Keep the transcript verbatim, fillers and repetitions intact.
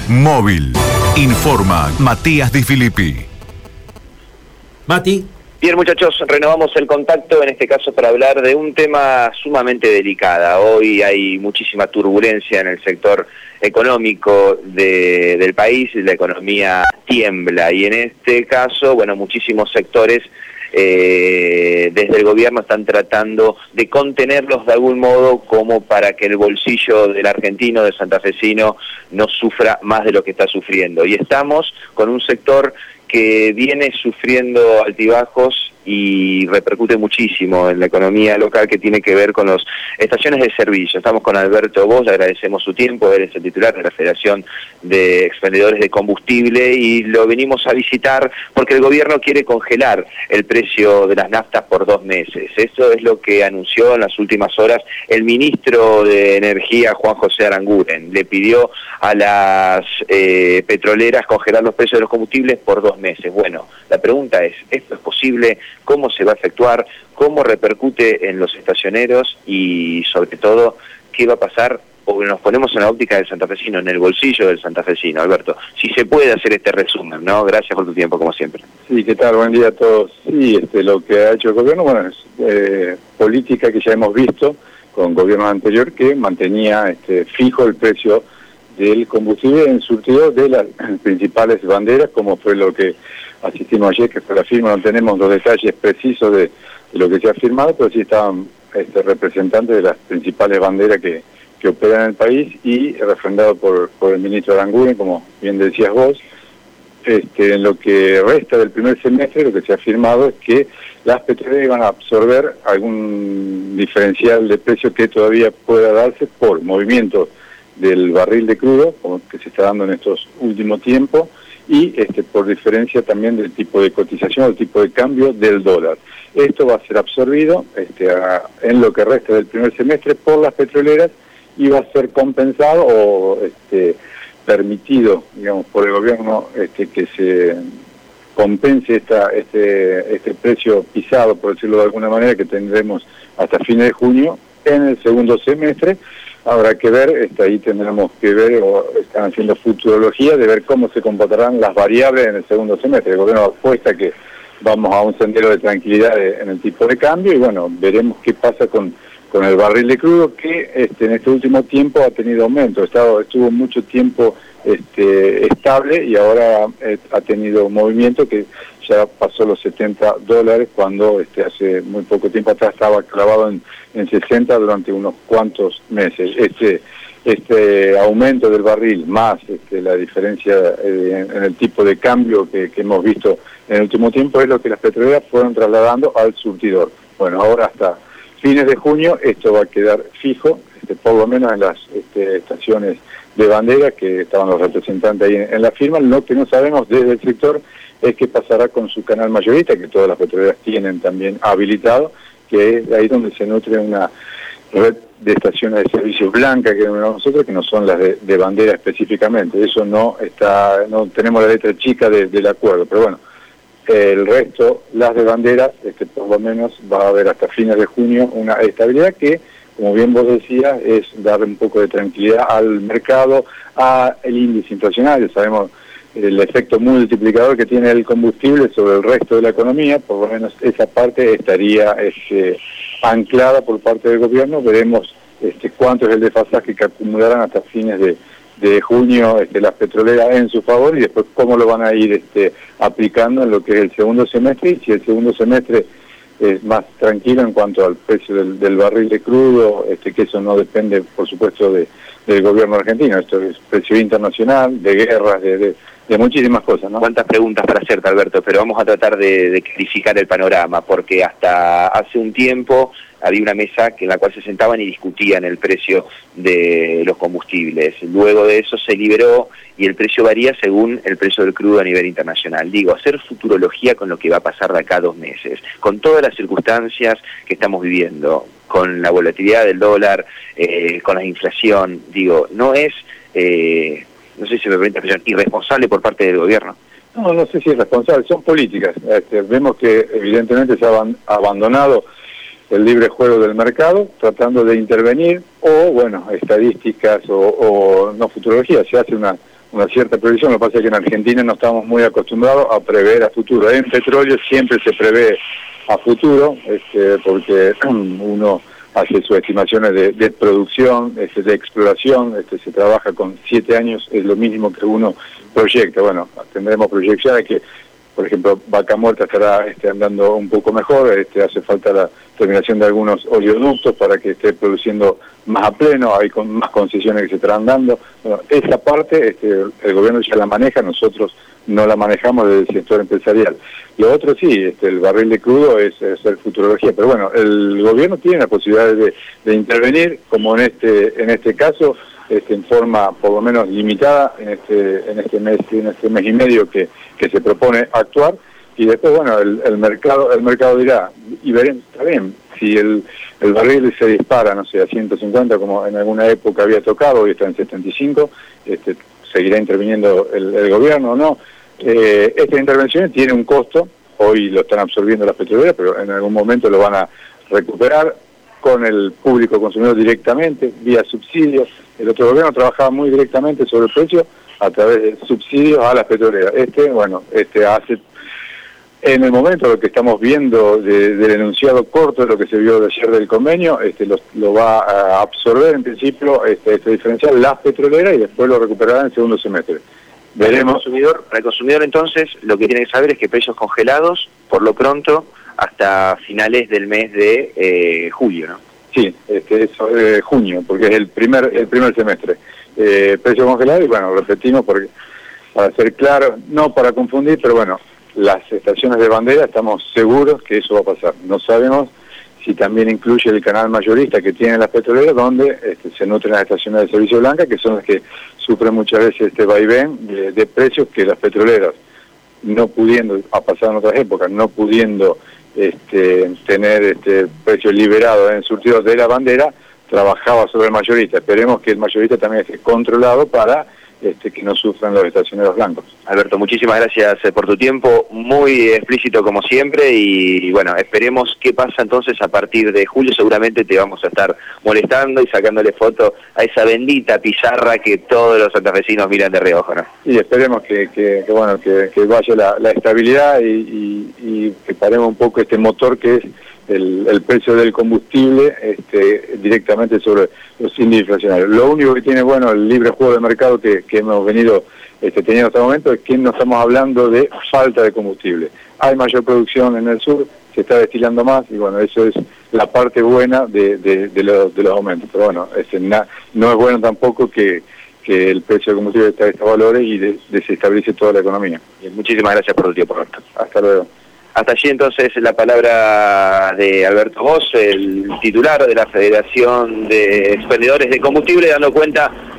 Móvil. Informa Matías Di Filippi. Mati. Bien, muchachos, renovamos el contacto, en este caso para hablar de un tema sumamente delicado. Hoy hay muchísima turbulencia en el sector económico de, del país, la economía tiembla y en este caso, bueno, muchísimos sectores eh, desde el gobierno están tratando de contenerlos de algún modo como para que el bolsillo del argentino, del santafesino, no sufra más de lo que está sufriendo. Y estamos con un sector que viene sufriendo altibajos y repercute muchísimo en la economía local, que tiene que ver con las estaciones de servicio. Estamos con Alberto Bosch, le agradecemos su tiempo, él es el titular de la Federación de Expendedores de Combustible y lo venimos a visitar porque el gobierno quiere congelar el precio de las naftas por dos meses. Eso es lo que anunció en las últimas horas el ministro de Energía, Juan José Aranguren. Le pidió a las eh, petroleras congelar los precios de los combustibles por dos meses. Bueno, la pregunta es, ¿esto es posible? ¿Cómo se va a efectuar? ¿Cómo repercute en los estacioneros? Y sobre todo, ¿qué va a pasar? O nos ponemos en la óptica del santafesino, en el bolsillo del santafesino. Alberto, si se puede hacer este resumen, ¿no? Gracias por tu tiempo, como siempre. Sí, ¿qué tal? Buen día a todos. Sí, este, lo que ha hecho el gobierno, bueno, es eh, política que ya hemos visto con gobierno anterior, que mantenía este, fijo el precio del combustible en surtido de las principales banderas, como fue lo que asistimos ayer, que fue la firma. No tenemos los detalles precisos de, de lo que se ha firmado, pero sí estaban este, representantes de las principales banderas que, que operan en el país y refrendado por, por el ministro Aranguren, como bien decías vos. Este, en lo que resta del primer semestre, lo que se ha firmado es que las petroleras van a absorber algún diferencial de precio que todavía pueda darse por movimientos del barril de crudo, como que se está dando en estos últimos tiempos, y este, por diferencia también del tipo de cotización, el tipo de cambio del dólar. Esto va a ser absorbido este, a, en lo que resta del primer semestre por las petroleras y va a ser compensado o este, permitido, digamos, por el gobierno este, que se compense esta, este, este precio pisado, por decirlo de alguna manera, que tendremos hasta fines de junio en el segundo semestre. Habrá que ver, este, ahí tendremos que ver, o están haciendo futurología, de ver cómo se comportarán las variables en el segundo semestre. El gobierno apuesta que vamos a un sendero de tranquilidad de, en el tipo de cambio y bueno, veremos qué pasa con, con el barril de crudo, que este, en este último tiempo ha tenido aumento. Estado, estuvo mucho tiempo este, estable y ahora eh, ha tenido movimiento que ya pasó los setenta dólares cuando este, hace muy poco tiempo atrás estaba clavado en, en sesenta durante unos cuantos meses. Este, este aumento del barril más este, la diferencia eh, en, en el tipo de cambio que, que hemos visto en el último tiempo es lo que las petroleras fueron trasladando al surtidor. Bueno, ahora hasta fines de junio esto va a quedar fijo, este, por lo menos en las este, estaciones de bandera que estaban los representantes ahí en, en la firma. Lo que no sabemos desde el sector es qué pasará con su canal mayorista, que todas las petroleras tienen también habilitado, que es ahí donde se nutre una red de estaciones de servicio blanca que tenemos nosotros, que no son las de, de bandera específicamente. Eso no está, no tenemos la letra chica de, del acuerdo, pero bueno, el resto, las de bandera, este, por lo menos va a haber hasta fines de junio una estabilidad que, como bien vos decías, es darle un poco de tranquilidad al mercado, al índice inflacionario. Sabemos el efecto multiplicador que tiene el combustible sobre el resto de la economía, por lo menos esa parte estaría este, anclada por parte del gobierno. Veremos este, cuánto es el desfasaje que acumularán hasta fines de, de junio este, las petroleras en su favor y después cómo lo van a ir este, aplicando en lo que es el segundo semestre, y si el segundo semestre es más tranquilo en cuanto al precio del, del barril de crudo, este, que eso no depende, por supuesto, de, del gobierno argentino. Esto es precio internacional, de guerras, de, de, de muchísimas cosas, ¿no? Cuántas preguntas para hacerte, Alberto, pero vamos a tratar de, de clarificar el panorama, porque hasta hace un tiempo había una mesa en la cual se sentaban y discutían el precio de los combustibles. Luego de eso se liberó y el precio varía según el precio del crudo a nivel internacional. Digo, hacer futurología con lo que va a pasar de acá a dos meses, con todas las circunstancias que estamos viviendo, con la volatilidad del dólar, eh, con la inflación, digo, no es, eh, no sé si me permite la expresión, irresponsable por parte del gobierno. No, no sé si es responsable, son políticas. Este, vemos que evidentemente se ha abandonado el libre juego del mercado, tratando de intervenir, o bueno, estadísticas o, o no futurología, se hace una, una cierta previsión. Lo que pasa es que en Argentina no estamos muy acostumbrados a prever a futuro. En petróleo siempre se prevé a futuro, este, porque uno hace sus estimaciones de, de producción, este, de exploración, este, se trabaja con siete años, es lo mínimo que uno proyecta. Bueno, tendremos proyecciones que, por ejemplo, Vaca Muerta estará este, andando un poco mejor, este, hace falta la terminación de algunos oleoductos para que esté produciendo más a pleno, hay con, más concesiones que se estarán dando. Bueno, esa parte este, el gobierno ya la maneja, nosotros no la manejamos desde el sector empresarial. Lo otro sí, este, el barril de crudo es, es el futurología, pero bueno, el gobierno tiene la posibilidad de, de intervenir, como en este en este caso, este, en forma por lo menos limitada en este en este mes en este mes y medio que, que se propone actuar, y después bueno el, el mercado el mercado dirá, y veremos, está bien, si el, el barril se dispara, no sé, a ciento cincuenta como en alguna época había tocado, hoy está en setenta y cinco, este, seguirá interviniendo el, el gobierno o no. Eh, estas intervenciones tienen un costo, hoy lo están absorbiendo las petroleras, pero en algún momento lo van a recuperar con el público consumidor directamente, vía subsidios. El otro gobierno trabajaba muy directamente sobre el precio a través de subsidios a las petroleras. Este, bueno, este hace, en el momento lo que estamos viendo de, del enunciado corto de lo que se vio de ayer del convenio, este lo, lo va a absorber en principio este, este diferencial las petroleras y después lo recuperará en el segundo semestre. Veremos. Para el consumidor, para el consumidor entonces lo que tiene que saber es que precios congelados por lo pronto hasta finales del mes de eh, julio, ¿no? Sí, este, es eh, junio, porque es el primer el primer semestre. Eh, precios congelados y bueno, repetimos porque para ser claro, no para confundir, pero bueno, las estaciones de bandera estamos seguros que eso va a pasar. No sabemos si también incluye el canal mayorista que tienen las petroleras, donde este, se nutren las estaciones de servicio blanca, que son las que sufren muchas veces este vaivén de, de precios que las petroleras, no pudiendo, ha pasado en otras épocas, no pudiendo este, tener este precio liberado en surtidos de la bandera, trabajaba sobre el mayorista. Esperemos que el mayorista también esté controlado para este, que no sufran los estacioneros blancos. Alberto, muchísimas gracias por tu tiempo, muy explícito como siempre, y, y bueno, esperemos qué pasa entonces a partir de julio. Seguramente te vamos a estar molestando y sacándole foto a esa bendita pizarra que todos los santafesinos miran de reojo, ¿no? Y esperemos que, que, que bueno que, que vaya la, la estabilidad y, y, y que paremos un poco este motor que es el, el precio del combustible este, directamente sobre los índices inflacionarios. Lo único que tiene bueno el libre juego de mercado que, que hemos venido este, teniendo hasta el momento es que no estamos hablando de falta de combustible. Hay mayor producción en el sur, se está destilando más y bueno, eso es la parte buena de, de, de, los, de los aumentos. Pero bueno, este, na, no es bueno tampoco que, que el precio del combustible esté a estos valores y de, desestabilice toda la economía. Bien, muchísimas gracias por tu tiempo, Alberto. Hasta luego. Hasta allí entonces la palabra de Alberto Voss, el titular de la Federación de Expendedores de Combustible, dando cuenta